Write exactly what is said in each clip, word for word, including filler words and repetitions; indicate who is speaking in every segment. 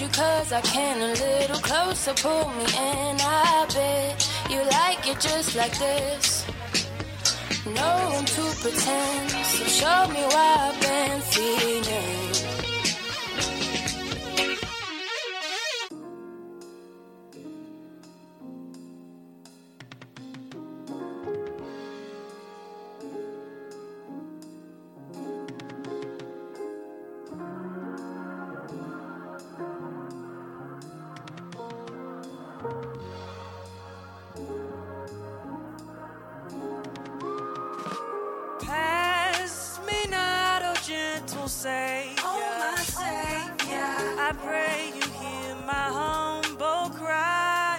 Speaker 1: you cause I can. A little closer, pull me in. I bet you like it just like this. No room to pretend, so show me why I've been feeling.
Speaker 2: Savior, oh my Savior, I pray you hear my humble cry.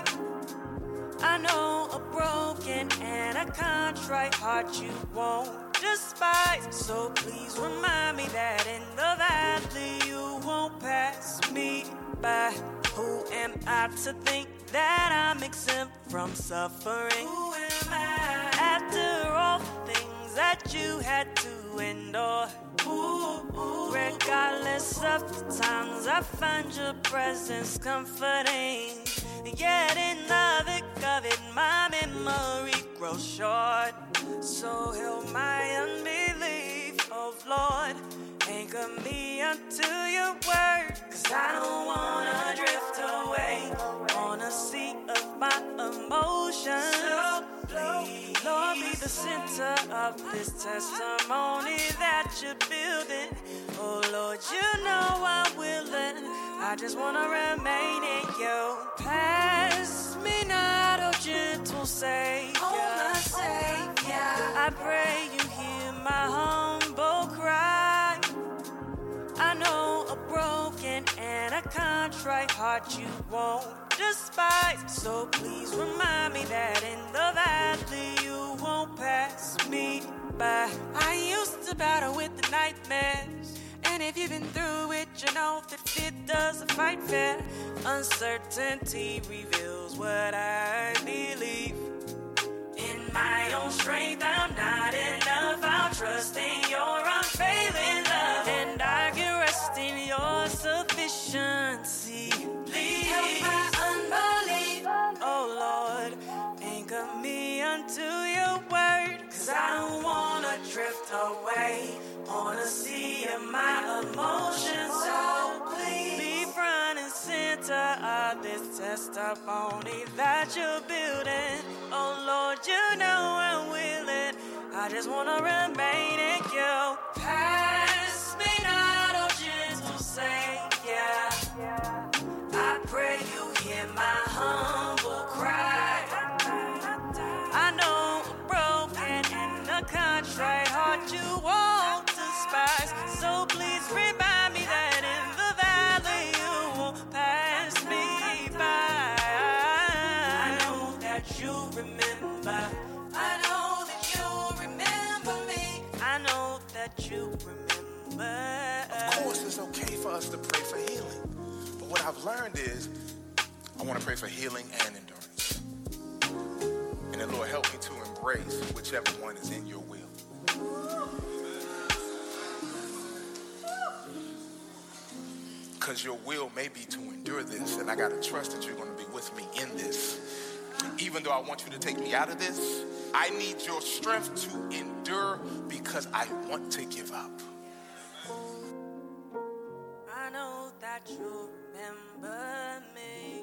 Speaker 2: I know a broken and a contrite heart you won't despise. So please remind me that in the valley you won't pass me by. Who am I to think that I'm exempt from suffering? Who am I? After all the things that you had to endure. Ooh, ooh, regardless of the times I find your presence comforting. Yet in the thick of it, my memory grows short. So help my unbelief, oh Lord. Anchor me unto your word. Cause I don't wanna drift away on a sea of my emotions. So please, Lord, be the center of this testimony that you're building. Oh Lord, you know I'm willing. I just wanna remain in you. Pass me not, oh gentle Savior. Oh my Savior, I pray you hear my humble cry. I know a broken and a contrite heart you won't despise. So please remind me that in the valley you won't pass me by. I used to battle with the nightmares, and if you've been through it, you know that it doesn't fight fair. Uncertainty reveals what I believe. In my own strength, I'm not enough. I'll trust in your unfailing love, and I can rest in your sufficiency. Please help my unbelief, oh Lord. Anchor me unto your word. Cause I don't wanna drift away on a sea of my emotions. So please be front and center of this testimony that you're building. Oh Lord, you know I'm willing. I just wanna remain in you. Pass me not, oh gentle Savior. I pray you hear my humble cry. I know a broken and a contrite heart you won't despise. So please remind me that in the valley you won't pass me by. I know that you remember. I know that you remember me. I know that you remember.
Speaker 3: Of course it's okay for us to pray for healing. But what I've learned is I want to pray for healing and endurance. And then Lord, help me to embrace whichever one is in your will. Because your will may be to endure this, and I got to trust that you're going to be with me in this. Even though I want you to take me out of this, I need your strength to endure because I want to give up.
Speaker 2: I know that you remember me.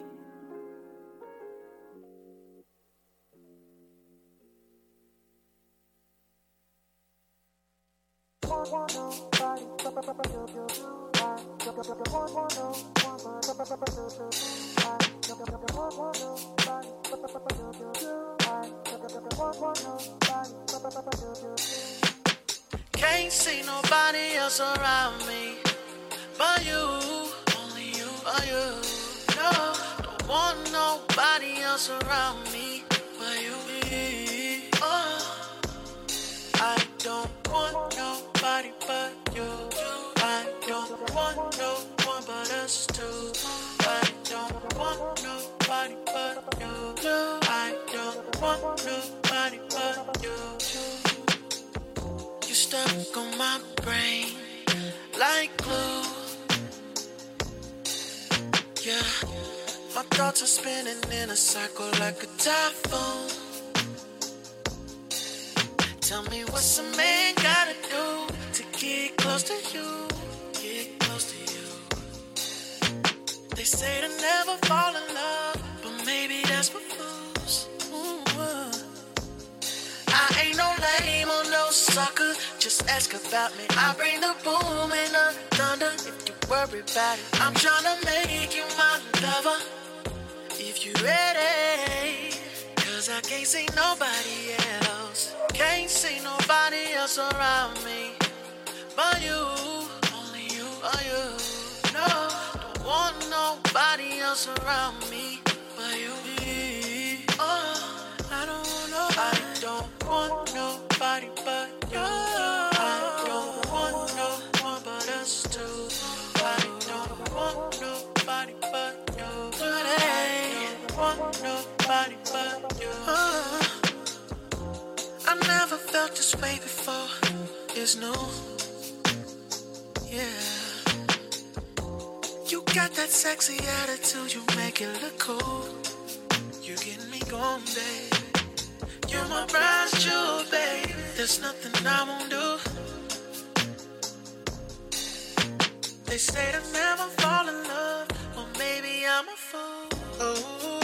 Speaker 4: Can't see nobody else around me but you, only you, but you. No, don't want nobody else around me but you. Oh, I don't want nobody but you. I don't want no one but us two. I don't want nobody but you. I don't want nobody but you. You stuck on my brain like glue. Yeah, my thoughts are spinning in a circle like a typhoon. Tell me what's a man gotta do to get close to you, get close to you. They say to never fall in love, but maybe that's what fools. Ooh, uh. I ain't no lame or no sucker, just ask about me. I bring the boom and the thunder if you worry about it. I'm tryna make you my lover, if you ready, cause I can't see nobody else. Can't see nobody else around me but you, only you, but you. No, don't want nobody else around me but you. Oh, I don't want nobody, I don't want nobody but you. I don't want no one but us two. I don't want nobody but you. I don't want nobody but you. Oh, I never felt this way before. It's new. Yeah. You got that sexy attitude, you make it look cool. You getting me going, baby. You're my prize jewel, baby. There's nothing I won't do. They say to never fall in love, well maybe I'm a fool. Oh, oh.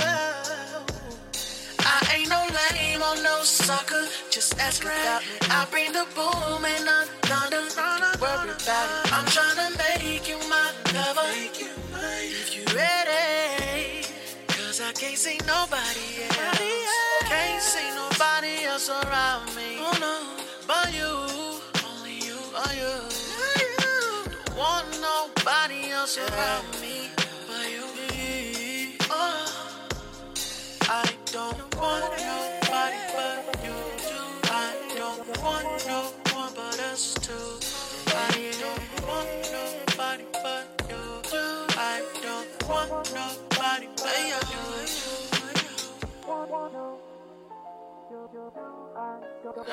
Speaker 4: I ain't no lame or no sucker, just ask about me. I bring the boom and the thunder, worry about it. I'm tryna make you my lover, if you ready, cause I can't see nobody else. Can't see nobody else around me, oh no, but you, only you, but you. Don't want nobody else around me but you. Oh, I don't want nobody but you. I don't want no one but us two. I don't want nobody but you. I don't want nobody but you. No.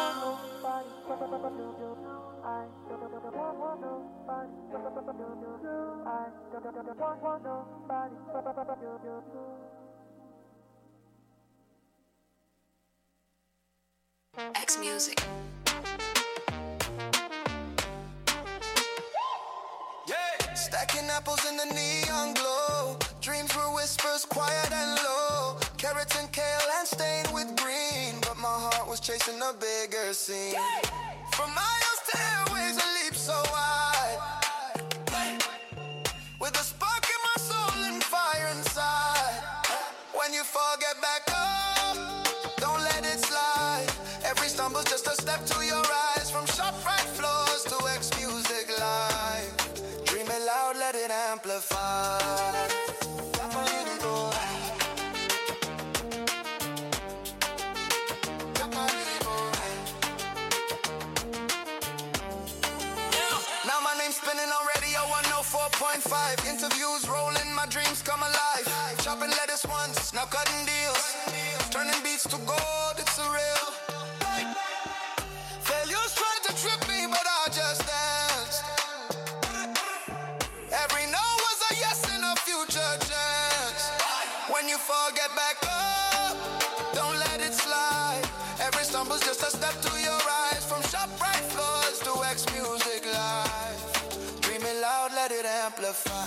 Speaker 1: X Music.
Speaker 5: Yeah. Stacking apples in the neon glow. Dreams were whispers, quiet and low. Carrots and kale and stained with green, but my heart was chasing a bigger scene. From miles to airways, a leap so wide. With a spark in my soul and fire inside. When you fall, get back up. Don't let it slide. Every stumble's just a step to your rise. From ShopRite floors to X Music Live. Dream it loud, let it amplify. Now my name's spinning on radio one oh four point five. Interviews rolling, my dreams come alive. Chopping lettuce once, now cutting deals. Turning beats to gold, it's surreal. Failures tried to trip me, but I just danced. Every no was a yes and a future chance. When you fall, get back up. Don't let it slide. Every stumble's just a step to your rise. From ShopRite floors to X Music Live. Dream it loud, let it amplify.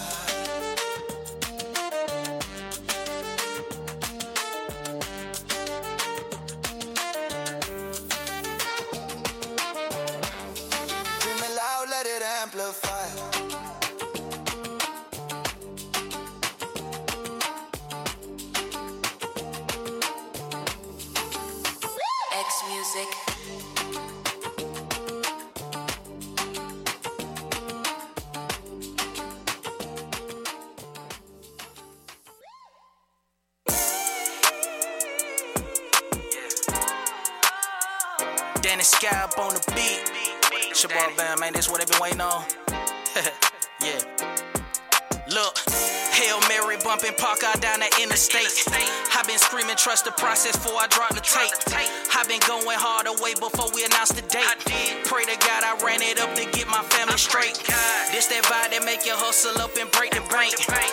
Speaker 1: X Music.
Speaker 6: Danny Sky up on the beat. It's your boy Bam, man. This what they been waiting on. Yeah. Look. Hail Mary bumping park out down the interstate. I been screaming, trust the process before I drop the tape. I been going hard away before we announced the date. Pray to God I ran it up to get my family straight. This that vibe that make you hustle up and break the bank. G's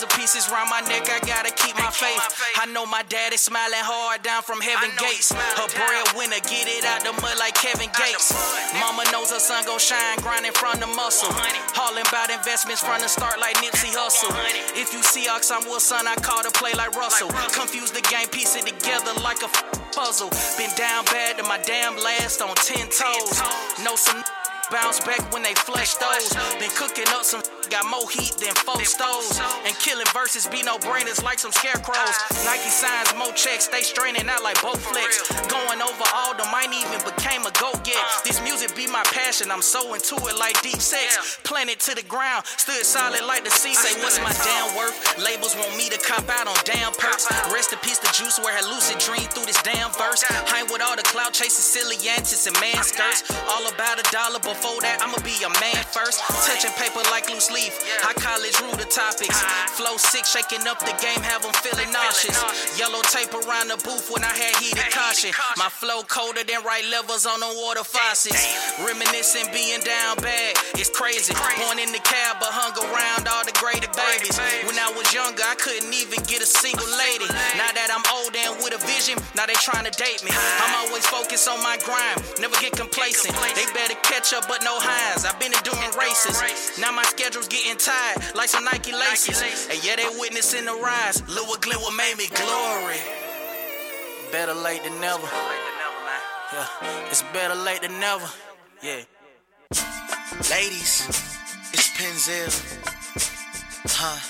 Speaker 6: pieces round my neck, I gotta keep my faith. I know my daddy smiling hard down from heaven gates. Her breadwinner, get it out the mud like Kevin Gates. Mama knows her son gon' shine, grinding from the muscle. Hauling about investments from the start like Nipsey Hussle. If you see Ox, I'm Wilson, I call to play like Russell. Confuse the game, piece it together like a puzzle. Been down bad to my damn last on ten toes. Know some bounce back when they flush those. Been cooking up some, got more heat than four stoves. And killing verses be no brainers like some scarecrows. Nike signs, more checks, they straining out like Bowflex. Going over all them, ain't even became a go-get. This music be my passion, I'm so into it like deep sex. Planted to the ground, stood solid like the sea. Say what's my damn worth? Labels want me to cop out on damn perks. Rest in peace the juice where I lucid dream through this damn verse. Hang with all the cloud chasing silly antics and man skirts. All about a dollar, but before that, I'ma be a man first. Touching paper like loose leaf. High college rule the topics. Flow sick, shaking up the game, have them feeling nauseous. Yellow tape around the booth when I had heated caution. My flow colder than right levels on the water faucets. Reminiscing, being down bad. It's crazy. Born in the cab, but hung around all the graded babies. When I was younger, I couldn't even get a single lady. Now that I'm older and with a vision, now they trying to date me. I'm always focused on my grind, never get complacent. They better catch up, but no highs. I've been doing races. Now my schedule's getting tired, like some Nike laces. And yeah, they witnessing the rise. Look what Glenn what made me glory. Better late than never. Yeah, it's better late than never. Yeah.
Speaker 4: Ladies, it's Penzel. Huh.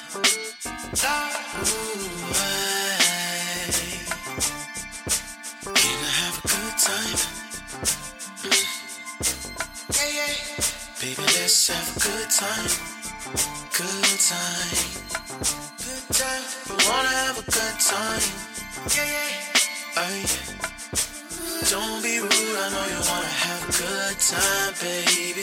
Speaker 4: Ooh, hey. Can I have a good time? Yeah, yeah. Baby, let's have a good time. Good time. Good time. We wanna have a good time. Yeah, yeah. Ay. Don't be rude, I know you wanna have a good time, baby.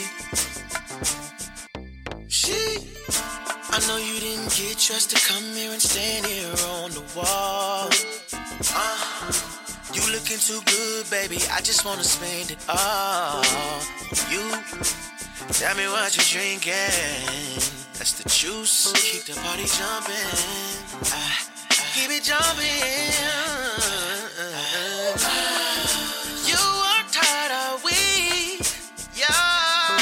Speaker 4: She, I know you didn't get dressed to come here and stand here on the wall. Uh, you looking too good, baby, I just wanna spend it all. You, tell me what you drinking. That's the juice, keep the party jumping. I, I, keep it jumping. You worked hard all week, yeah.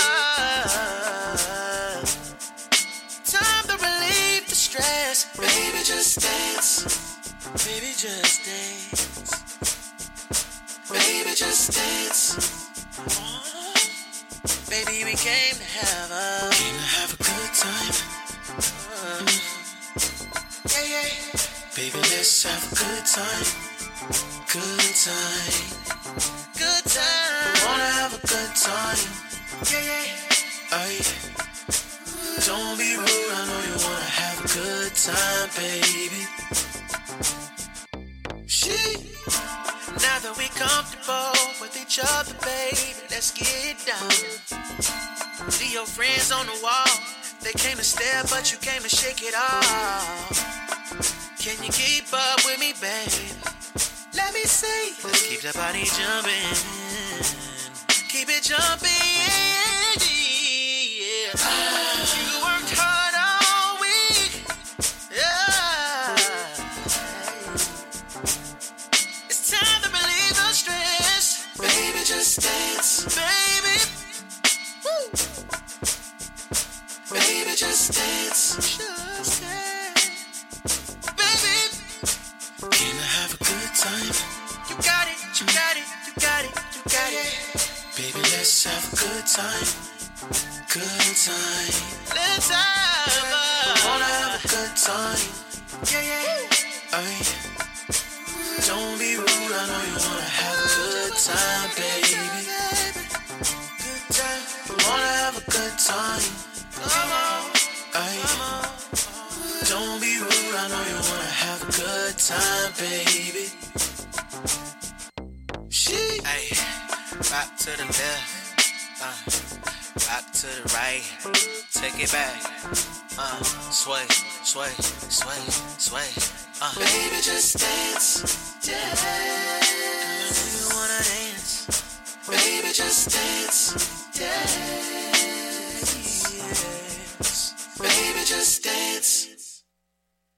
Speaker 4: Time to relieve the stress. Baby, just dance. Baby, just dance. Baby, just dance. Baby, we came to have a came to have a good time. Uh, yeah, yeah. Baby, let's have a good time. Good time. Good time. Wanna have a good time. Yeah, yeah. Ay. Don't be rude, I know you wanna have a good time, baby. She. Now that we comfortable with each other, baby, let's get down. See your friends on the wall. They came to stare, but you came to shake it off. Can you keep up with me, baby? Let me see. Let's keep that body jumping. Keep it jumping, yeah. You worked hard all week, yeah. It's time to relieve the stress. Baby, just dance. Baby. Woo. Baby, just dance. Just dance. Baby. Can I have a good time? You got it, you got it, you got it, you got it. Baby, let's have a good time. Good time. Let's have a wanna have a good time. Yeah, yeah. Ay. Don't be rude, I know you wanna have a good time, baby. Good time. Wanna have a good time. Come on. Ay. Don't be rude, I know you wanna have a good time, baby. She. Ay. Rock to the left, uh, rock to the right, take it back, uh, sway, sway, sway, sway, uh. Baby, just dance, dance. I know you wanna dance. Baby, just dance, dance. Yes. Baby, just dance.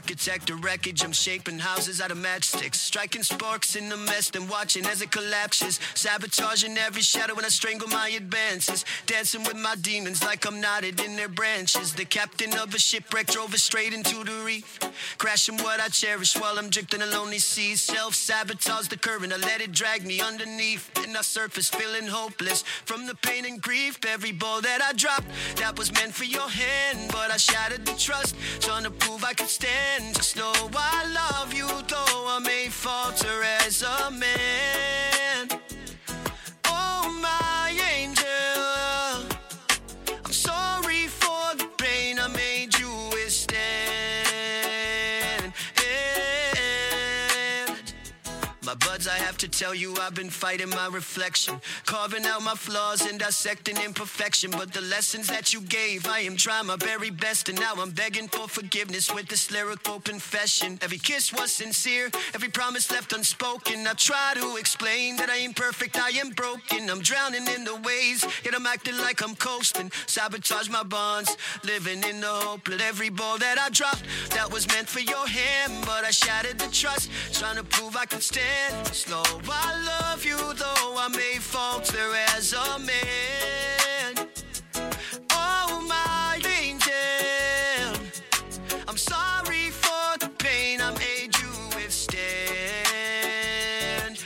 Speaker 7: architect of wreckage. I'm shaping houses out of matchsticks, striking sparks in the mess, then watching as it collapses. Sabotaging every shadow when I strangle my advances. Dancing with my demons like I'm knotted in their branches. The captain of a shipwreck drove us straight into the reef, crashing what I cherish while I'm drifting a lonely sea. Self-sabotage the current, I let it drag me underneath. And I surface feeling hopeless from the pain and grief. Every ball that I dropped, that was meant for your hand, but I shattered the trust, trying to prove I could stand. Just know I love you, though I may falter as a man. Oh, my angel, I'm sorry for the pain I made you withstand. My buds, I have to tell you, I've been fighting my reflection, carving out my flaws and dissecting imperfection. But the lessons that you gave, I am trying my very best, and now I'm begging for forgiveness with this lyrical confession. Every kiss was sincere, every promise left unspoken. I try to explain that I ain't perfect, I am broken. I'm drowning in the waves, yet I'm acting like I'm coasting. Sabotage my bonds, living in the hope that every ball that I dropped, that was meant for your hand, but I shattered the trust, trying to prove I could stand. Slow, I love you, though I may falter as a man. Oh, my angel, I'm sorry for the pain I made you withstand.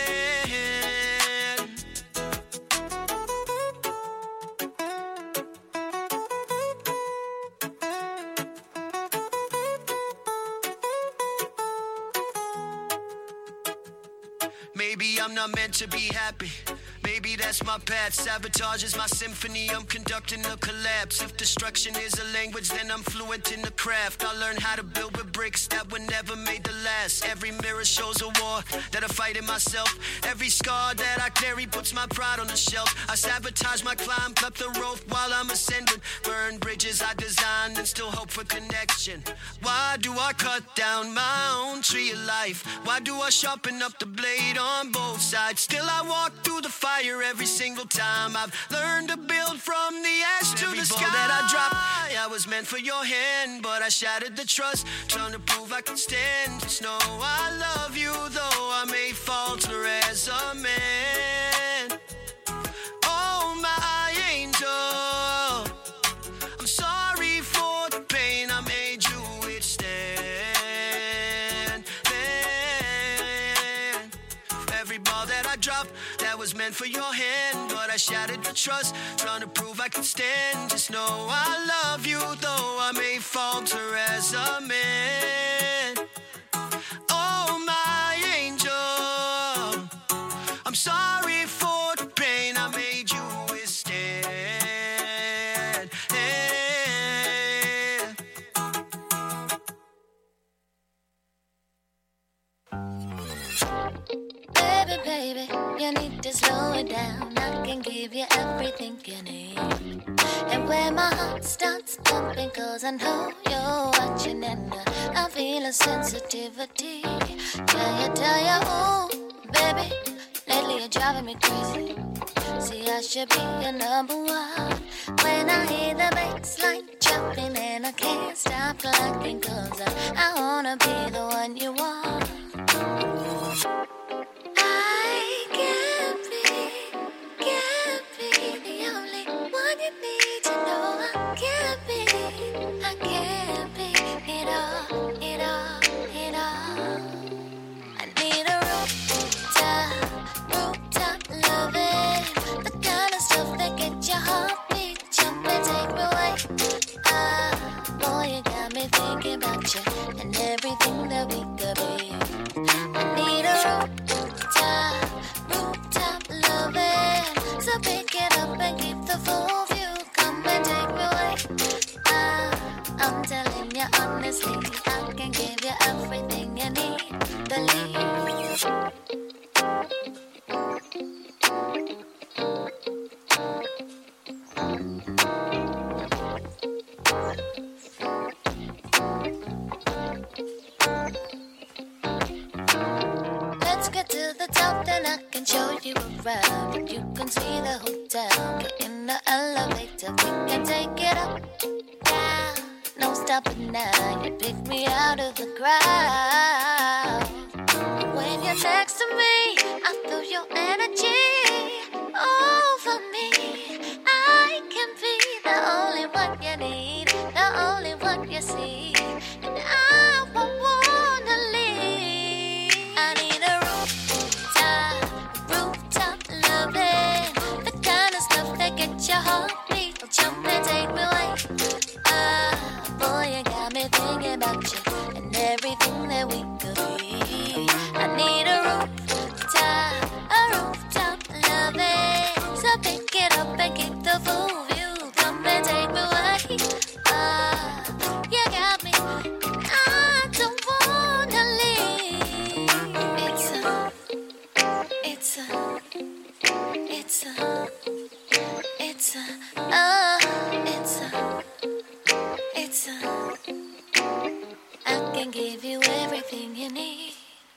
Speaker 7: Maybe I'm not meant to be happy. Maybe that's my path. Sabotage is my symphony. I'm conducting a collapse. If destruction is a language, then I'm fluent in the craft. I learned how to build with bricks that were never made to last. Every mirror shows a war that I fight in myself. Every scar that I carry puts my pride on the shelf. I sabotage my climb, cut the rope while I'm ascending. Burn bridges I designed and still hope for connection. Why do I cut down my own tree of life? Why do I sharpen up the blade on both sides? Still I walk through the fire every single time. I've learned to build from the ash to the sky. Every ball that I dropped, I was meant for your hand, but I shattered the trust, trying to prove I could stand. Just know I love you, though I may falter as a man. Oh, my angel, I'm sorry for the pain I made you withstand. Man, every ball that I dropped, that was meant for your hand, but I shattered the trust, trying to prove I could stand. Just know I love you, though I may falter as a man. Oh, my angel, I'm sorry for the pain I made you withstand.
Speaker 1: Baby, baby, you need to slow it down. I can give you everything you need. And when my heart starts pumping, cause I know you're watching, and uh, I feel a sensitivity. Tell you, tell you, oh, baby, lately you're driving me crazy. See, I should be your number one. When I hear the bass line jumping and I can't stop looking, cause I, I wanna be the one you want. I can't be, can't be the only one you need to know. I can't be, I can't be it all, it all, it all. I need a rooftop, rooftop loving, the kind of stuff that gets your heartbeat jumping, take me away. Ah, boy, you got me thinking about you and everything that we could be. I need a rooftop, rooftop loving, so pick it up and keep the full view. Come and take me away. Ah, I'm telling you honestly, I can give you everything you need. Believe. Let's get to the top, then I can show you around. And you can see the hotel. Get in the elevator, we can take it up, down. No messed up and now you pick me out of the crowd. When you're next to me, I feel your energy over me. I can be the only one you need, the only one you see, and I won't wanna leave. I need a rooftop, rooftop loving, the kind of stuff that gets your heartbeat jumping, take me away. Ah, boy, you got me thinking about you and everything that we could be. I need a rooftop, a rooftop loving, so pick it up and keep the full view. Come and take me away. Ah, you got me, and I don't wanna leave. It's a, it's a, it's a, it's a, ah, it's a, it's a. I can give you everything you need.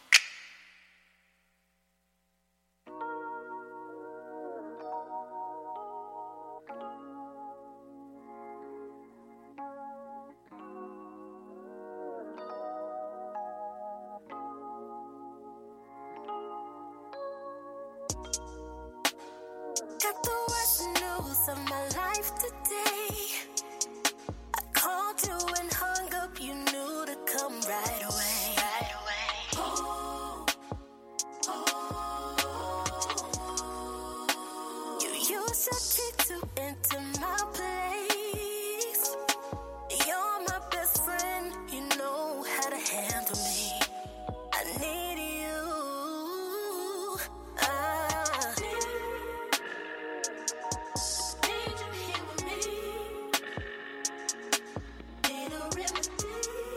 Speaker 8: Got the worst news of my life today. I called you and hung up, you knew to come right away. Right away. Oh, oh. You used your key to enter my place. You're my best friend, you know how to handle me. I need you. Ah. Need you here with me. Need a remedy.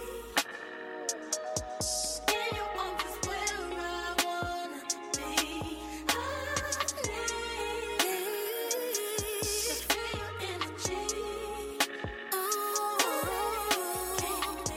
Speaker 8: In your arms is where I wanna be. I need to feel your energy. Oh, keep me.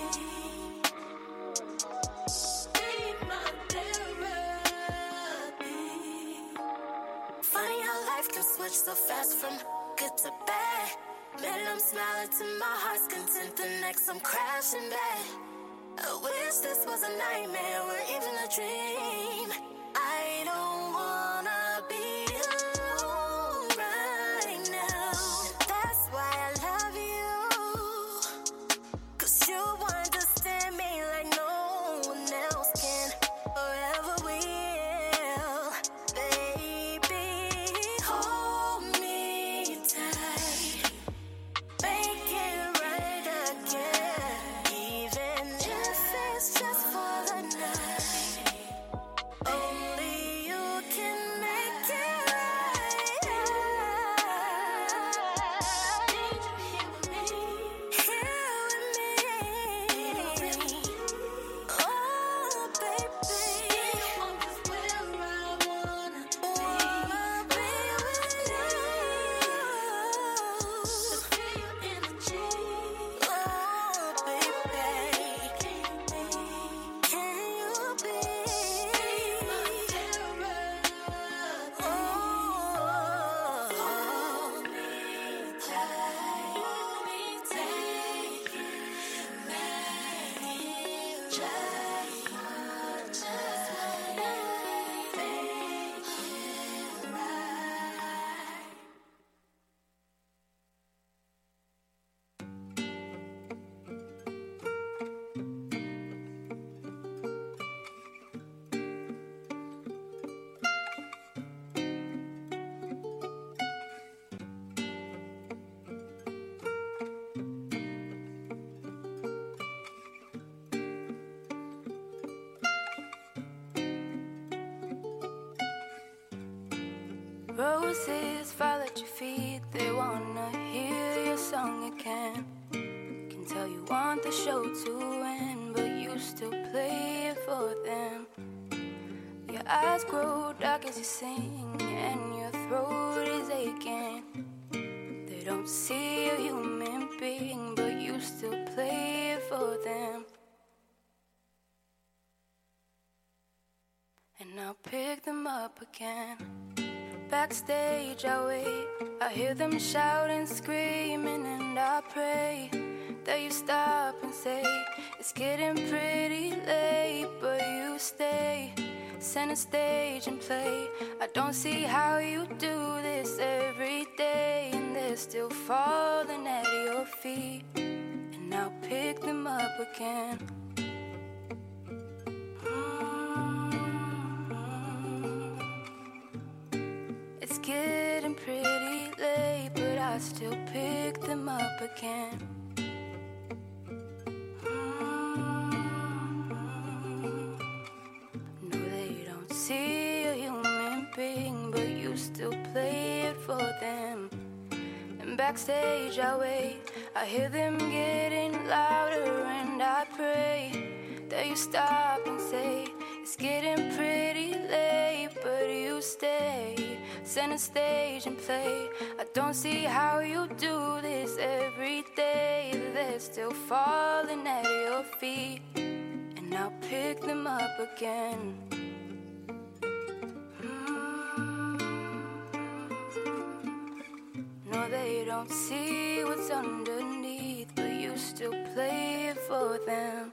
Speaker 8: Be my therapy. Funny how life can switch so fast from good to bad. Minute I'm smiling to my heart's content, the next I'm crashing back. I wish this was a nightmare or even a dream. I don't wanna be alone right now. That's why I love you, 'cause you understand me like no one else can, forever will. Baby, hold me tight, make it right again, even if it's just for the night. Only you can make it right. Need you here with me. Here with me. Oh, baby. Your arms is where I wanna be. Wanna be with you. To feel your energy. Oh, baby. Can you be my therapy? Oh, hold me tight, hold me tight, make it just, just make it right.
Speaker 1: Roses fall at your feet, they wanna hear your song again. Can tell you want the show to end, but you still play it for them. Your eyes grow dark as you sing, and your throat is aching. They don't see a human being, but you still play it for them. And I'll pick them up again. Backstage I wait, I hear them shouting, screaming, and I pray that you stop and say, it's getting pretty late, but you stay. Center stage and play. I don't see how you do this every day, and they're still falling at your feet, and I'll pick them up again. It's getting pretty late, but I still pick them up again. No, they don't see a human being, but you still play it for them. And backstage I wait, I hear them getting louder, and I pray that you stop and say, it's getting pretty late, but you stay. Center stage and play. I don't see how you do this every day. They're still falling at your feet, and I'll pick them up again. No, they don't see what's underneath, but you still play it for them.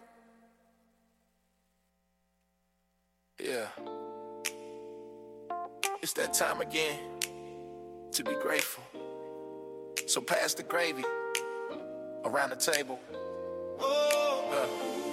Speaker 9: Yeah. It's that time again to be grateful. So pass the gravy around the table. Uh.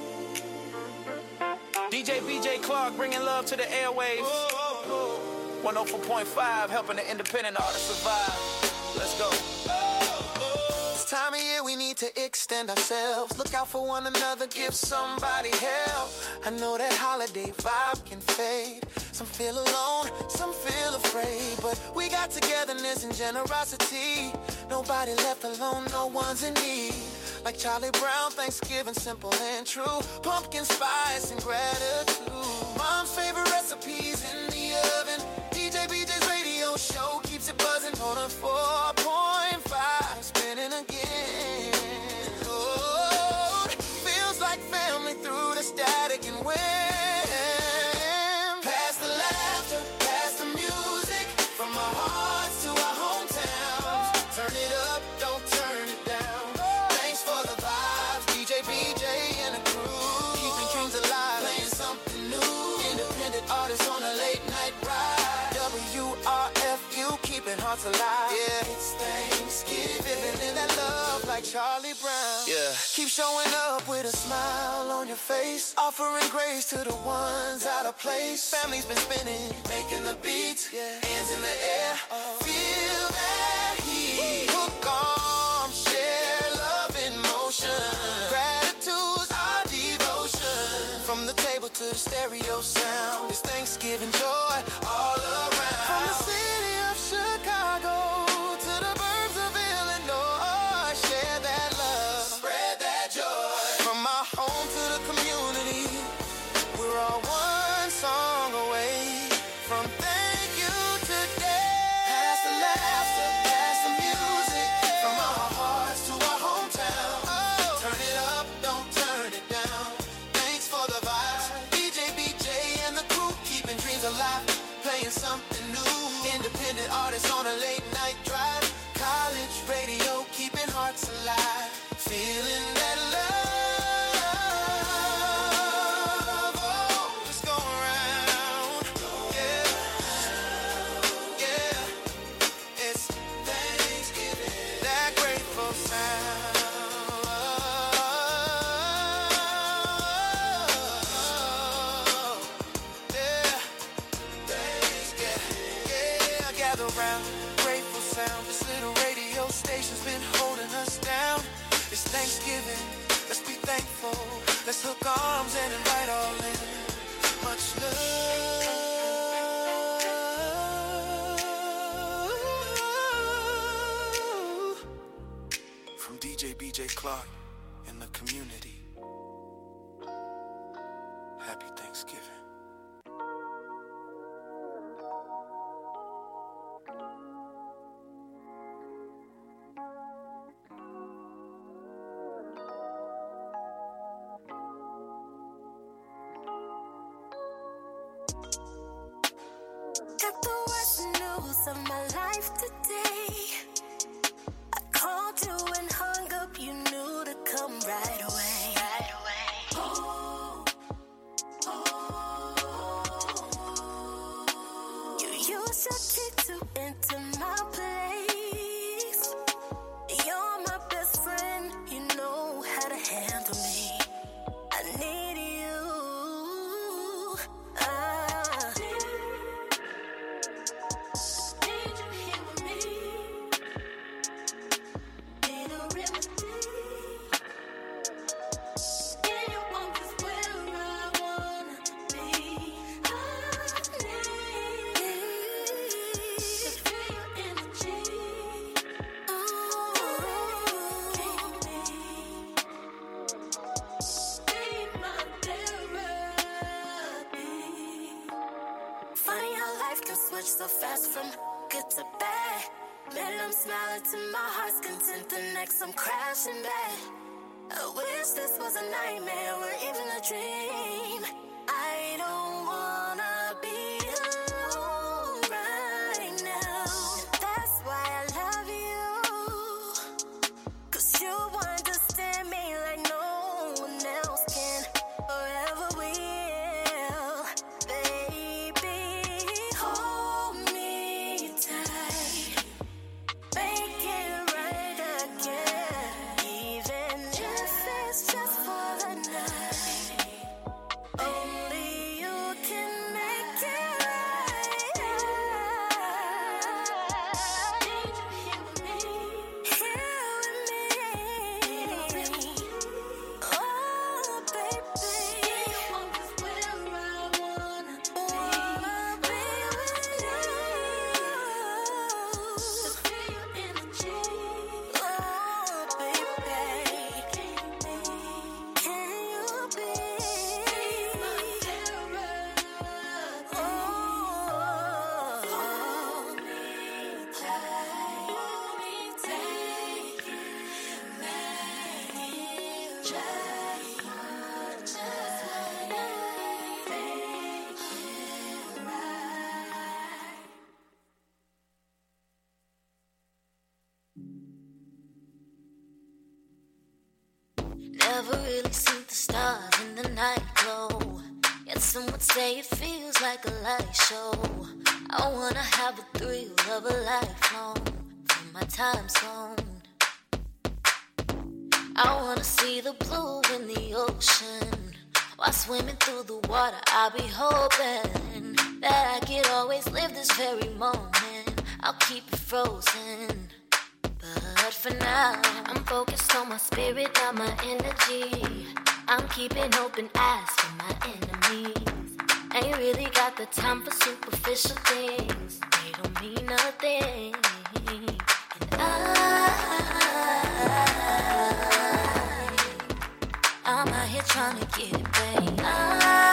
Speaker 9: D J B J Clark bringing love to the airwaves. one oh four point five helping the independent artists survive. Let's go.
Speaker 5: This time of year we need to extend ourselves. Look out for one another, give somebody help. I know that holiday vibe can fade. Some feel alone, some feel afraid, but we got togetherness and generosity. Nobody left alone, no one's in need. Like Charlie Brown, Thanksgiving, simple and true. Pumpkin spice and gratitude. Mom's favorite recipes in the oven. D J B J's radio show keeps it buzzing. Hold on, four point five, spinning again. Oh, feels like family through the static and wind. Pass the laughter, pass the music, from our hearts to our hometowns. Turn it up, don't turn it down. Thanks for the vibes, D J B J and the crew. Keeping dreams alive, playing something new. Independent artists on a late night ride. W R F U, keeping hearts alive. Yeah, it's Thanksgiving, living in that love like Charlie Brown.
Speaker 9: Yeah.
Speaker 5: Keep showing up with a smile on your face, offering grace to the ones out of place. Family's been spinning, making the beats, yeah. Hands in the air, oh. Feel that heat. Hook on, share love in motion. Gratitude's our devotion. From the table to the stereo sound, it's Thanksgiving joy all around. From the city of Chicago to the burbs of Illinois, share that love, spread that joy. From our home to the community, we're all one song away from thank you today. Pass the laughter, pass the music, from our hearts to our hometown. Oh. Turn it up, don't turn it down. Thanks for the vibes, D J B J and the crew, keeping dreams alive, playing something new. Independent artists on a late night drive. College radio, keeping hearts alive. Feeling that love, oh, it's going round. Yeah, yeah, it's Thanksgiving. That grateful sound. Yeah, Thanksgiving. Yeah, gather round, grateful sound. This little radio station's been holding us down. It's Thanksgiving, let's be thankful. Let's hook arms and invite all in. Much love.
Speaker 9: From D J B J Clark and the community. Happy Thanksgiving.
Speaker 8: Got the worst news of my life today. I called you and hung up, you knew to come smiling to my heart's content. The next I'm crashing back. I wish this was a nightmare or even a dream. I don't wanna be alone right now. That's why I love you, 'cause you understand me like no one else can. Forever will, baby, hold me tight. Make it right again, even if it's just for the night. Only you can make it right. Here with me, oh baby, always where I wanna be. Wanna be with you. To feel your energy, oh baby, can you be my terror? Oh, hold me tight, hold me tight, make it just, just what I make it right. Never really seen the stars in the night glow. Yet some would say it feels like a light show. I wanna have the thrill of a lifelong from my time zone. I wanna see the blue in the ocean. While swimming through the water, I'll be hoping that I could always live this very moment. I'll keep it frozen. But for now, I'm focused on my spirit, not my energy. I'm keeping open eyes for my enemies. Ain't really got the time for superficial things. They don't mean nothing. And I, I'm out here trying to get it, babe. I,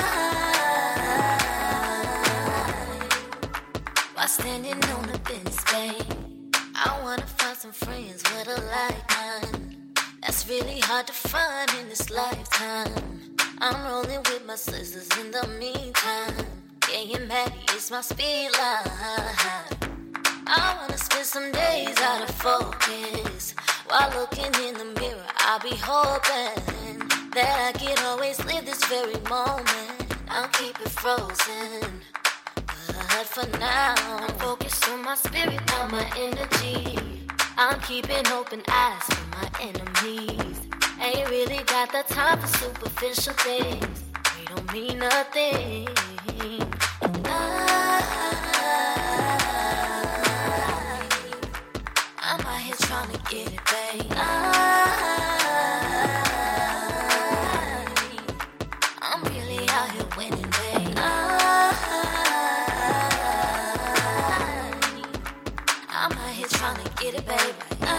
Speaker 8: while standing on the bench, babe, I wanna find some friends with a like mine. That's really hard to find in this lifetime. I'm rolling with my sisters in the meantime. Getting Maddie is my speed line. I wanna spend some days out of focus. While looking in the mirror, I'll be hoping that I can always live this very moment. I'll keep it frozen. But for now, I'm focused on my spirit, not my energy. I'm keeping open eyes for my enemies. Ain't really got the time for superficial things. They don't mean nothing. And I, I'm out here trying to get it, babe. I, I'm really out here winning, babe. I, I'm out here trying to get it, baby. I,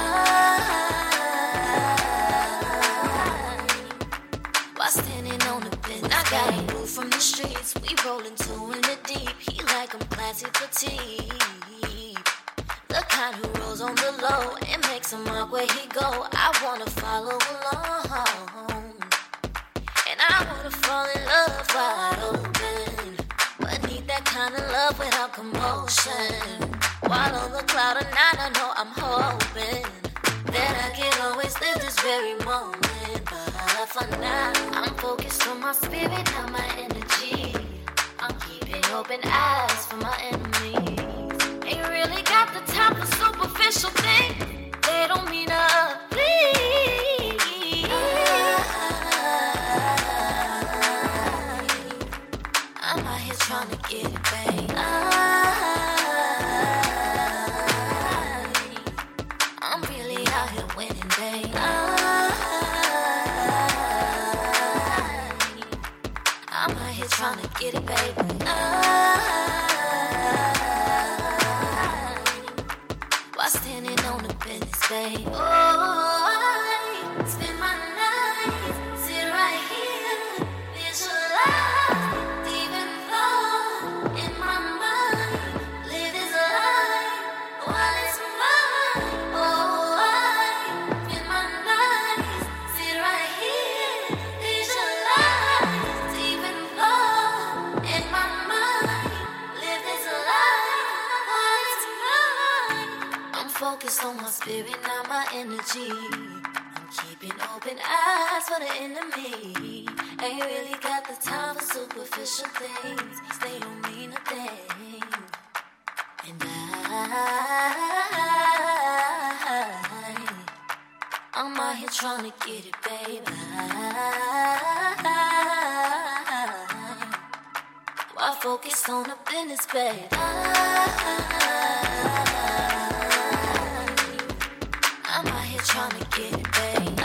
Speaker 8: while standing on the bench, I got a move from the streets. We rollin' two in the deep. He like I'm classy petite. The kind who rolls on the low and makes him walk where he go. I wanna follow along, and I wanna fall in love wide open, but need that kind of love without commotion. While on the cloud of nine, I know I'm hoping that I can always live this very moment. But for now, I'm focused on my spirit, not my energy. I'm keeping open eyes for my enemies. Ain't really got the time for superficial things. They don't mean nothing. I'm out here trying to get it, babe. I'm really out here winning, babe. I'm out here trying to get it, baby. While standing on the business, babe. Oh, I spend my night, sit right here, visualize, deep in thought, in my mind, live this life while it's mine. fearing out my energy. I'm keeping open eyes for the enemy. Ain't really got the time for superficial things. They don't mean a thing. And I, I'm out here trying to get it, baby. I focus on the business, babe. I, I'm out here trying to get it, babe.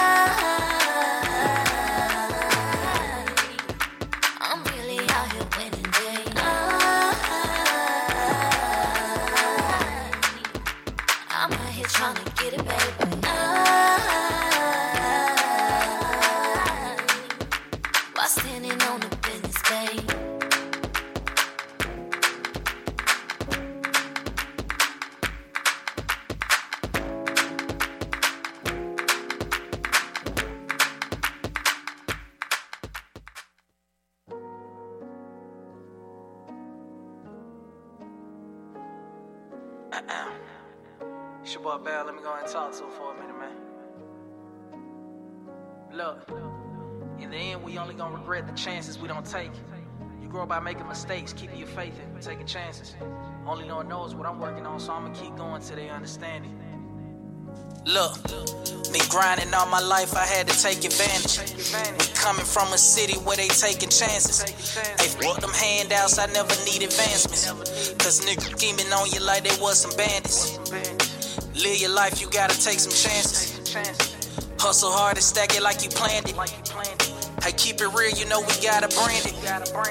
Speaker 8: I, I'm really out here winning, babe. I, I'm out here trying to get it, baby. I, while standing on the business, babe.
Speaker 6: It's your boy Bell, let me go and talk to him for a minute, man. Look, in the end, we only gonna regret the chances we don't take. You grow by making mistakes, keeping your faith in, taking chances. Only Lord knows what I'm working on, so I'm gonna keep going till they understand it.
Speaker 10: Look, been grinding all my life, I had to take advantage. We coming from a city where they taking chances. They brought them handouts, I never need advancements. Cause niggas scheming on you like they was some bandits. Live your life, you gotta take some chances. Hustle hard and stack it like you planned it. Hey, keep it real, you know we gotta brand it.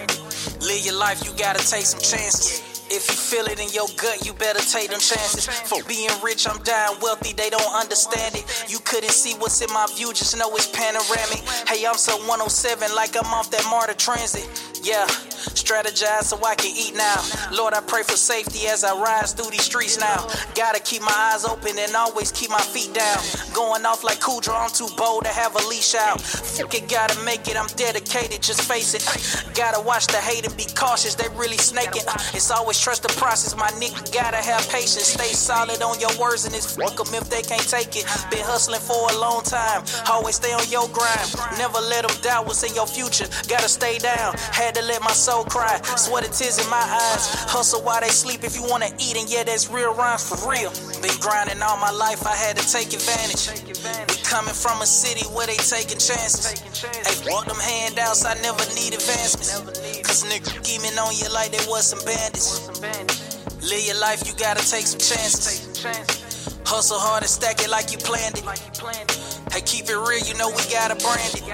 Speaker 10: Live your life, you gotta take some chances. If you feel it in your gut, you better take them chances. For being rich, I'm dying wealthy, they don't understand it. You couldn't see what's in my view, just know it's panoramic. Hey, I'm so one oh seven like I'm off that MARTA transit. Yeah, strategize so I can eat now. Lord, I pray for safety as I rise through these streets now. Gotta keep my eyes open and always keep my feet down. Going off like Kudra, I'm too bold to have a leash out. Fuck it, gotta make it, I'm dedicated, just face it. Gotta watch the hate and be cautious, they really snaking. It's always trust the process, my nigga, gotta have patience. Stay solid on your words and it's fuck them if they can't take it. Been hustling for a long time, always stay on your grind. Never let them doubt what's in your future, gotta stay down. Had to let my soul cry, sweat and tears in my eyes. Hustle while they sleep if you wanna eat, and yeah, that's real rhymes for real. Been grinding all my life, I had to take advantage. We coming from a city where they taking chances. They brought them handouts, I never need advancements. Cause niggas scheming on you like they was some bandits. Live your life, you gotta take some chances. Hustle hard and stack it like you planned it. Hey, keep it real, you know we gotta brand it.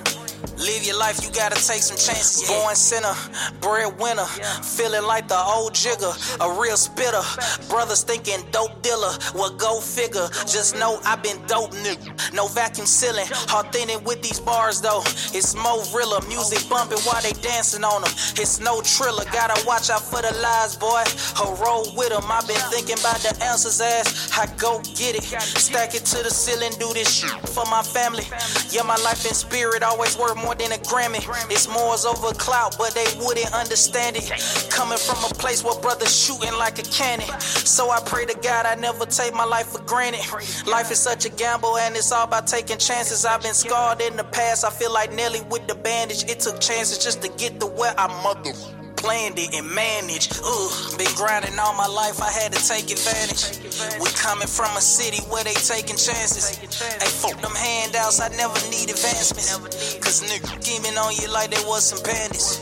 Speaker 10: Live your life, you gotta take some chances. Born sinner, breadwinner, feeling like the old jigger, a real spitter. Brothers thinking dope dealer, well go figure. Just know I been dope nigga, no vacuum sealing. Authentic with these bars though, it's more realer. Music bumping while they dancing on them. It's no triller, gotta watch out for the lies, boy. Or roll with them. I been thinking about the answers as I go get it. Stack it to the ceiling, do this shit for my family. Yeah, my life in spirit always worth more than a Grammy. It's more's over clout, but they wouldn't understand it. Coming from a place where brothers shooting like a cannon. So I pray to God I never take my life for granted. Life is such a gamble and it's all about taking chances. I've been scarred in the past, I feel like Nelly with the bandage. It took chances just to get to where I mother planned it and managed. Ugh, been grinding all my life, I had to take advantage. We coming from a city where they taking chances. Hey, fuck them handouts, I never need advancements. Cause niggas scheming on you like they was some bandits.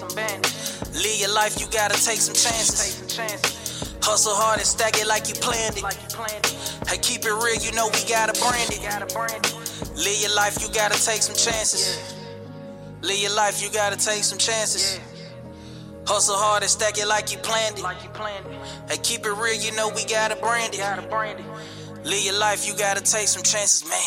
Speaker 10: Live your life, you gotta take some chances. Hustle hard and stack it like you planned it. Hey, keep it real, you know we gotta brand it. Live your life, you gotta take some chances. Live your life, you gotta take some chances. Hustle hard and stack it like you planned it. Hey, keep it real, you know we gotta brand it. Live your life, you gotta take some chances, man.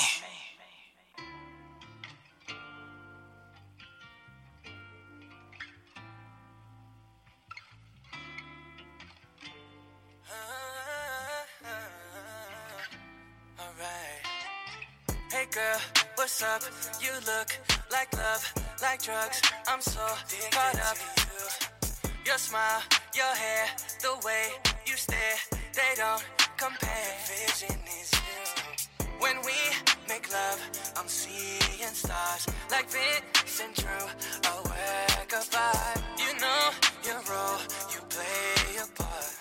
Speaker 2: Hey girl, what's up? You look like love, like drugs. I'm so caught up. Your smile, your hair, the way you stare, they don't compare. Vision is here. When we make love, I'm seeing stars like Vincent Drew, a work of art. You know your role, you play your part.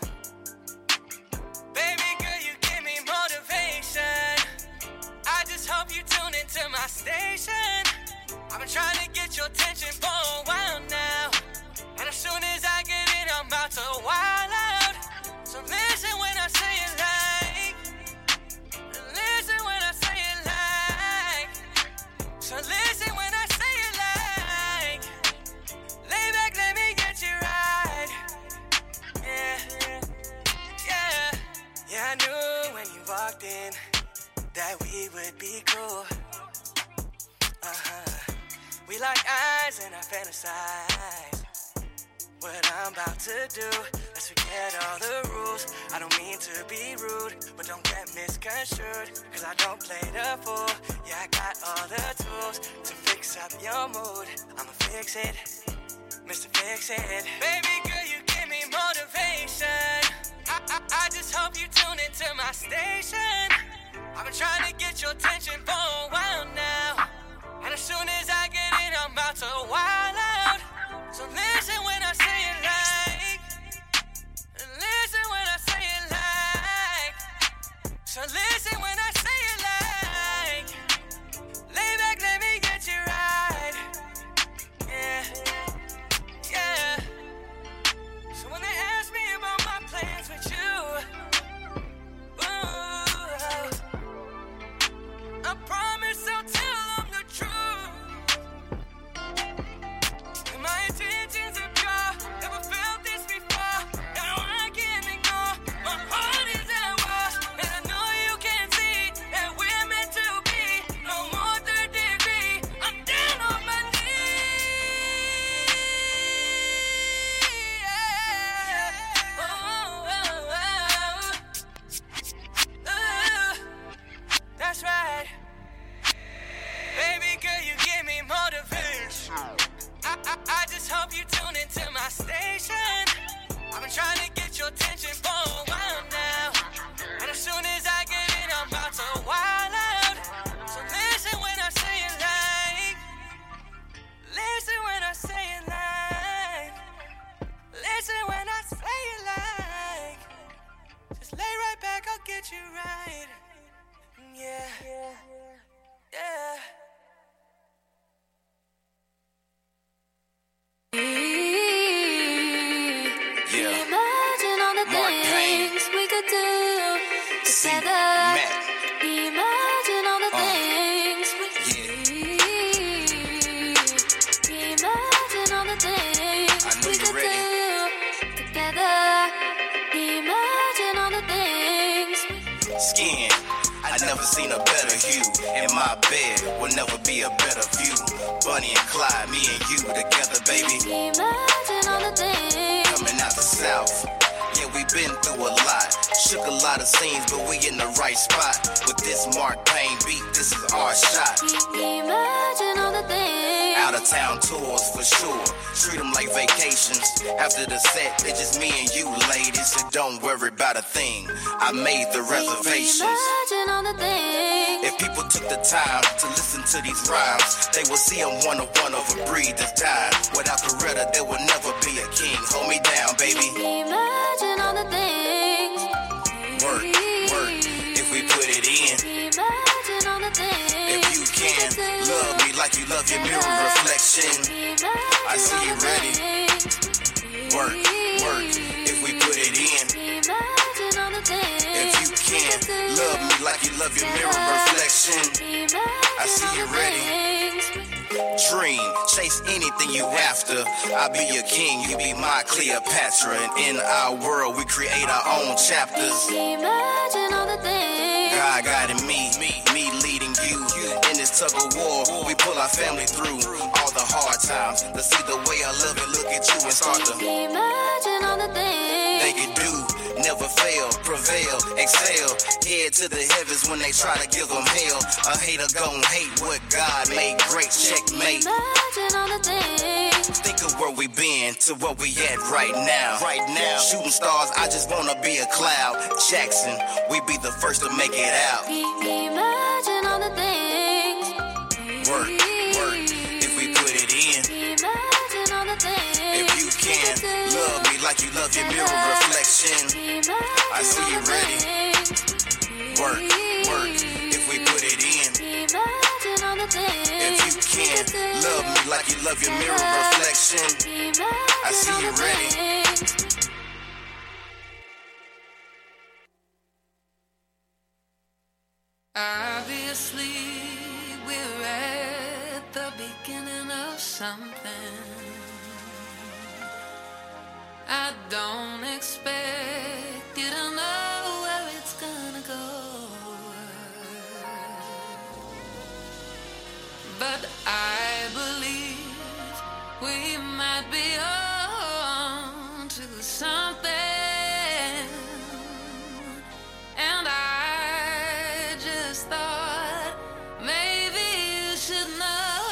Speaker 2: Baby girl, you give me motivation. I just hope you tune into my station. I've been trying to get your attention for a while now, and as soon as I get in, I'm about to wild out. So listen when I say it like, listen when I say it like, so listen when I say it like, lay back, let me get you right. Yeah, yeah, yeah, I knew when you walked in that we would be cool. Uh-huh. We like eyes and I fantasize. What I'm about to do, let's forget all the rules. I don't mean to be rude, but don't get misconstrued, cause I don't play the fool. Yeah, I got all the tools to fix up your mood. I'ma fix it, Mister Fix It. Baby girl, you give me motivation. I, I, I just hope you tune into my station. I've been trying to get your attention for a while now, and as soon as I get in, I'm about to wild out. So listen when I say it like, listen when I say it like, so listen when I say it like, lay back, let me get you right. Yeah, yeah. So when they ask me about my plans with you, ooh, I promise I'll tell them the truth. My intentions are pure, never felt this before, and I can't ignore, my heart is at war, and I know you can see that we're meant to be, no more third degree, I'm down on my knees, yeah. Oh, oh, oh, oh. That's right, baby girl, you give me motivation. I, I, I just hope you tune into my station. I've been trying to get your attention for a while now, and as soon as I get in, I'm about to wild out. So listen when I say it like, listen when I say it like, listen when I say it like, just lay right back, I'll get you right. Yeah, yeah, yeah.
Speaker 1: Yeah. Imagine all the Mark things Payne. We could do together. Imagine all the uh. things we could yeah. Imagine all the things we could ready. do together. Imagine all the things.
Speaker 11: Skin, I never seen a better hue. In my bed will never be a better view. Bunny and Clyde, me and you together, baby.
Speaker 1: Imagine all the things.
Speaker 11: Coming out the south, yeah, we been through a lot. Shook a lot of scenes, but we in the right spot. With this Mark Payne beat, this is our shot.
Speaker 1: Imagine all the things.
Speaker 11: Out of town tours for sure. Treat them like vacations. After the set, it's just me and you, ladies. So don't worry about a thing. I made the reservations.
Speaker 1: Imagine all the things.
Speaker 11: If people took the time to listen to these rhymes, they will see I'm one of one of a breed that's died. Without Coretta, there will never be a king. Hold me down, baby.
Speaker 1: Imagine all the things.
Speaker 11: Work, work, if we put it in.
Speaker 1: Imagine all the things.
Speaker 11: If you can, love me like you love your mirror reflection. I see you ready. Work, work, if we put it in.
Speaker 1: Imagine all the things.
Speaker 11: If you can, love me like you love your mirror reflection. I see you ready. Dream, chase anything you after. I be your king, you be my Cleopatra. And in our world, we create our own chapters.
Speaker 1: Imagine all the things.
Speaker 11: God guiding me, me, me leading you. In this tug of war, we pull our family through all the hard times. To see the way I love it, look at you and start to
Speaker 1: imagine all the things
Speaker 11: they can do. Never fail, prevail, excel. Head to the heavens when they try to give them hell. A hater gon' hate what God made great. Checkmate.
Speaker 1: Imagine all the things.
Speaker 11: Think of where we been to what we at right now. Right now, shooting stars, I just wanna be a cloud. Jackson, we be the first to make it out.
Speaker 1: Imagine all the things.
Speaker 11: Work, work, if we put it in.
Speaker 1: Imagine all the things.
Speaker 11: If you can, love me like you love your mirror reflection. I see you ready. Work, work, if we put it in.
Speaker 1: Imagine all the things.
Speaker 11: If you can, love me like you love your mirror reflection. I see you ready.
Speaker 2: Obviously, we're at the beginning of something. I don't expect you to know where it's gonna go, but I believe we might be on to something, and I just thought maybe you should know.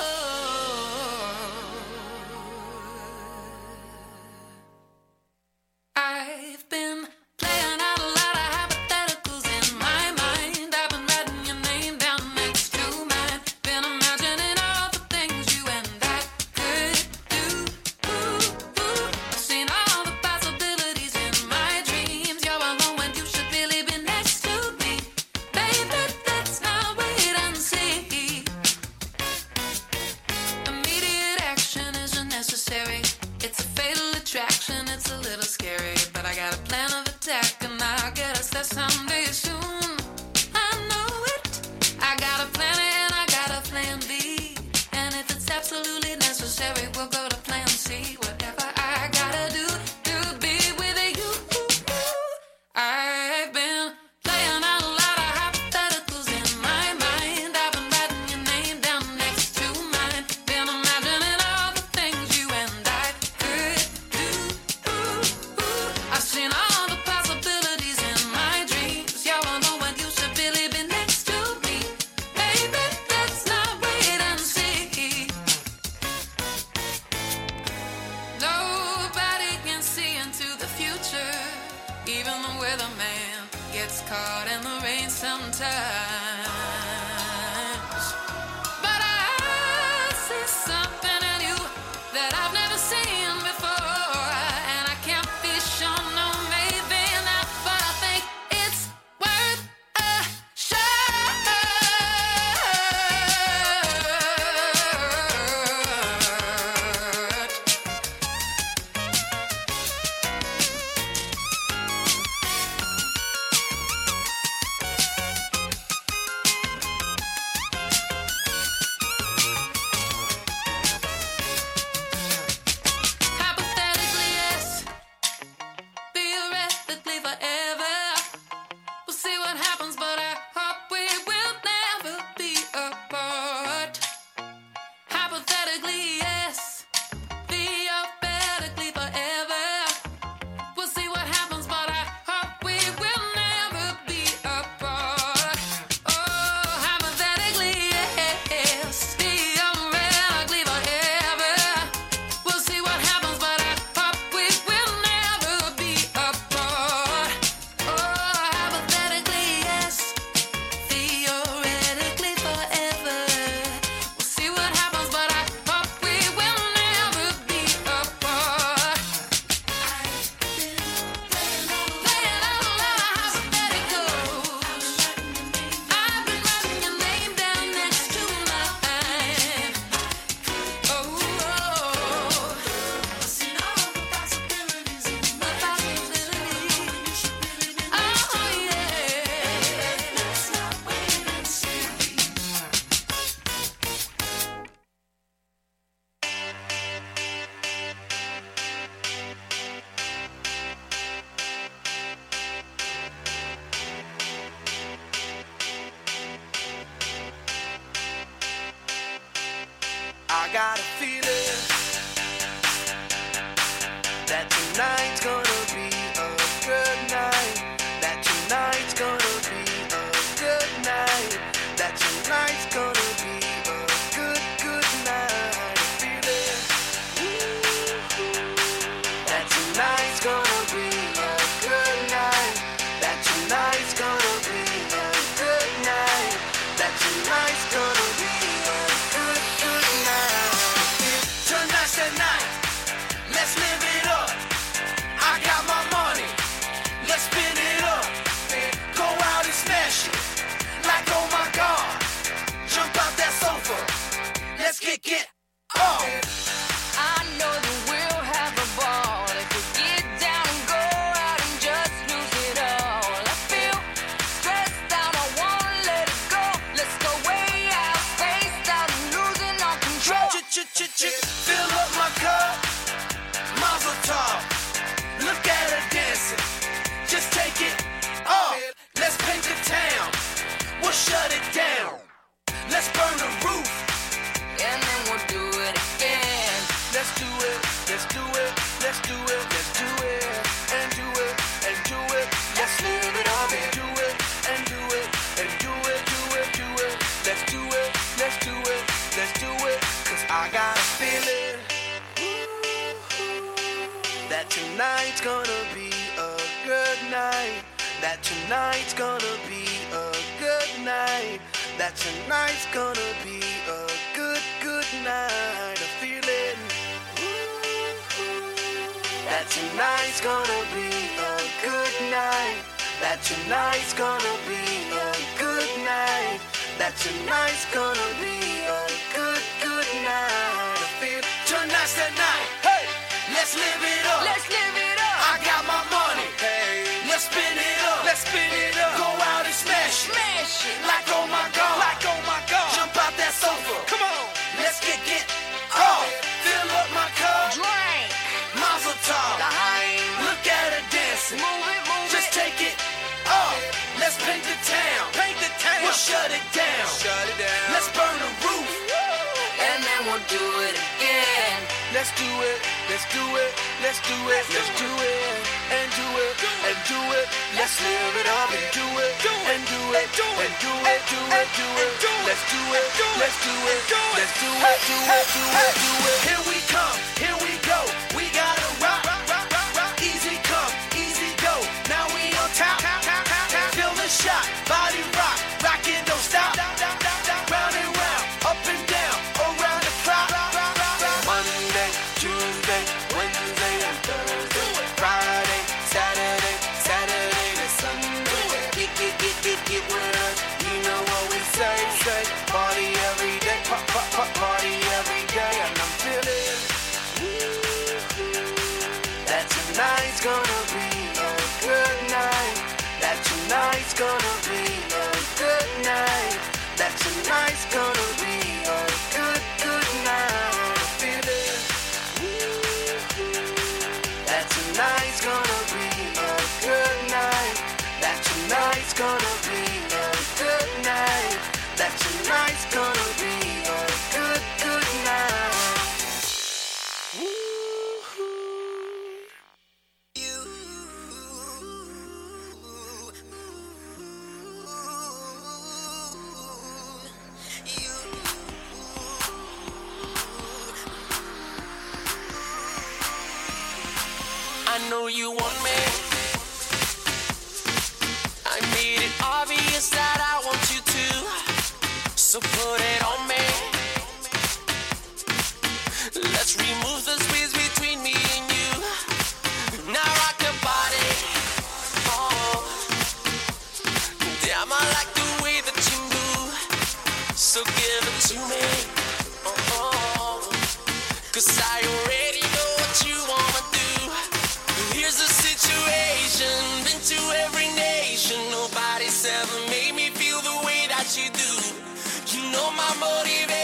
Speaker 2: I've been playing out a lot of hypotheticals in my mind. I've been writing your name down next to mine. Been imagining all the things you and I could do. Ooh, ooh. I've seen all the possibilities in my dreams. You're alone when you should really be next to me. Baby, let's not wait and see. Immediate action isn't necessary. It's a fatal attraction, it's a little scary, but I got a plan of attack and I'll get us there someday soon. I know it. I got a plan A and I got a plan B, and if it's absolutely necessary, we'll go to plan C. Whatever I gotta do to be with you. I've been playing out a lot of hypotheticals in my mind. I've been writing your name down next to mine. Been imagining all the things you and I could do. Ooh, ooh. I've seen all the possibilities in my dreams. You're alone when you should really be next to me. Baby, let's not wait and see. Nobody can see into the future. Even the weatherman gets caught in the rain sometimes. But I see something in you that I've never seen before, and I can't be sure, no, maybe not, but I think it's worth a shot. Hypothetically, yes. Theoretically, forever. We'll see what happens, but I hope we will never be apart. Hypothetically, yes. Theoretically, forever. We'll see what happens, but I hope we will never be apart. Oh, hypothetically, yes. Theoretically, forever. We'll see what happens, but I hope we will never be apart. Oh, hypothetically, yes. Theoretically, forever. We'll see what happens, but I hope we will never be apart. Playing out a lot of hypotheticals. I've been writing your name down next to mine. Oh, oh. I've seen all the possibilities in my possibilities. Oh, yeah. Let's not wait and see.
Speaker 4: I got a feeling that tonight's gonna be a good night. That tonight's gonna be a good night. That tonight's gonna be a good, good night. A feeling. Ooh, ooh.
Speaker 7: get, get, oh.
Speaker 1: I know that we'll have a ball if we get down and go out and just lose it all. I feel stressed out, I wanna let it go. Let's go way out, spaced out and losing all control.
Speaker 7: Fill up my cup, Mazel tov. Look at her dancing, just take it off. Let's paint the town, we'll shut it down. Let's burn the roof,
Speaker 1: and then we'll do it again.
Speaker 7: Let's do it, let's do it, let's do it, let's do it, and do it, and do it. Let's live it up and do it, and do it, and do it, do it, do it. Let's do it, let's do it, let's do it. Cause I got a feeling that tonight's gonna be a good night. That tonight's gonna be a good night. That tonight's gonna be a good, good night. A feeling that tonight's gonna be a good night. That tonight's gonna be a good night. That tonight's gonna be a good, good night. I feel tonight's the night. Hey, let's live it up.
Speaker 1: Let's live it up.
Speaker 7: I got my money. Hey, let's spin it up. Let's spin it up. Go out and smash it.
Speaker 1: Smash it.
Speaker 7: Like oh my God.
Speaker 1: Like oh my God.
Speaker 7: Jump out that sofa. Come on. Let's get get off. Fill up my cup.
Speaker 1: Drink.
Speaker 7: Mazel tov.
Speaker 1: Dime.
Speaker 7: Look at her dancing.
Speaker 1: Move it, move
Speaker 7: Just
Speaker 1: it.
Speaker 7: take it off. Let's paint the town.
Speaker 1: Paint the town.
Speaker 7: We'll shut it down.
Speaker 1: Shut it down.
Speaker 7: Let's burn the roof.
Speaker 1: And then we'll do it again.
Speaker 7: Let's do it. Let's do it. Let's do it. Let's do it. And do it. And do it. Let's live it up and do it. And do it. And do it. Do it. Do it. Let's do it. Let's do it. Let's do it. Do it. Do it. Do it. Here we come. Here we go. We gotta rock. Rock. Rock. Rock. Easy come. Easy go. Now we on top. Feel the shot. Body rock. Rockin', don't stop. Round and round. Up and down. Around the clock. Monday, Tuesday, Wednesday, and Thursday. Friday, Saturday, Saturday to Sunday. Get, get, get, get, get with us. You know what we say, say. Party every day. Pop, pop, pop, party every day. And I'm feeling that tonight's gonna be a good night. That tonight's gonna be a good night. That tonight's gonna be a good, good night. I feel it. That tonight's gonna be a good night. That tonight's gonna be a good night. That tonight's gonna be a good, good night.
Speaker 12: I know you want me. I made it obvious that I want you to, so put it on me. Let's remove the space between me and you. Now rock your body. Oh, damn, I like the way that you move, so give it to me. Oh, cause I already know what you wanna do. Here's the situation, been to every nation. Nobody's ever made me feel the way that you do. You know my motivation.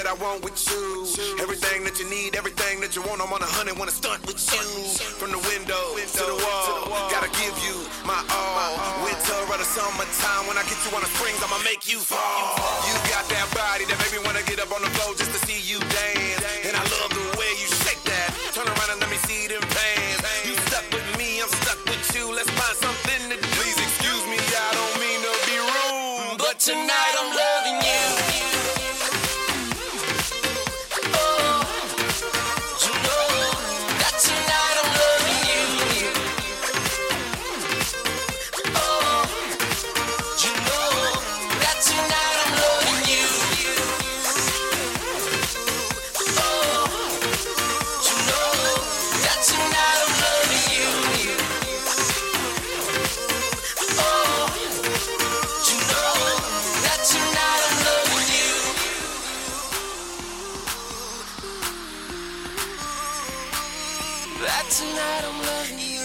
Speaker 13: that I want with you. Everything that you need, everything that you want, I'm on a hundred, wanna stunt with you. From the window to the wall, gotta give you my all. Winter or the summertime, when I get you on the springs, I'ma make you fall. You got that body that made me wanna get up on the floor just to see you dance. And I love the way you shake that. Turn around and let me see them pants. You stuck with me, I'm stuck with you. Let's find something to do. Please excuse me, I don't mean to be rude, but tonight I'm loving you.
Speaker 12: Tonight I'm loving you.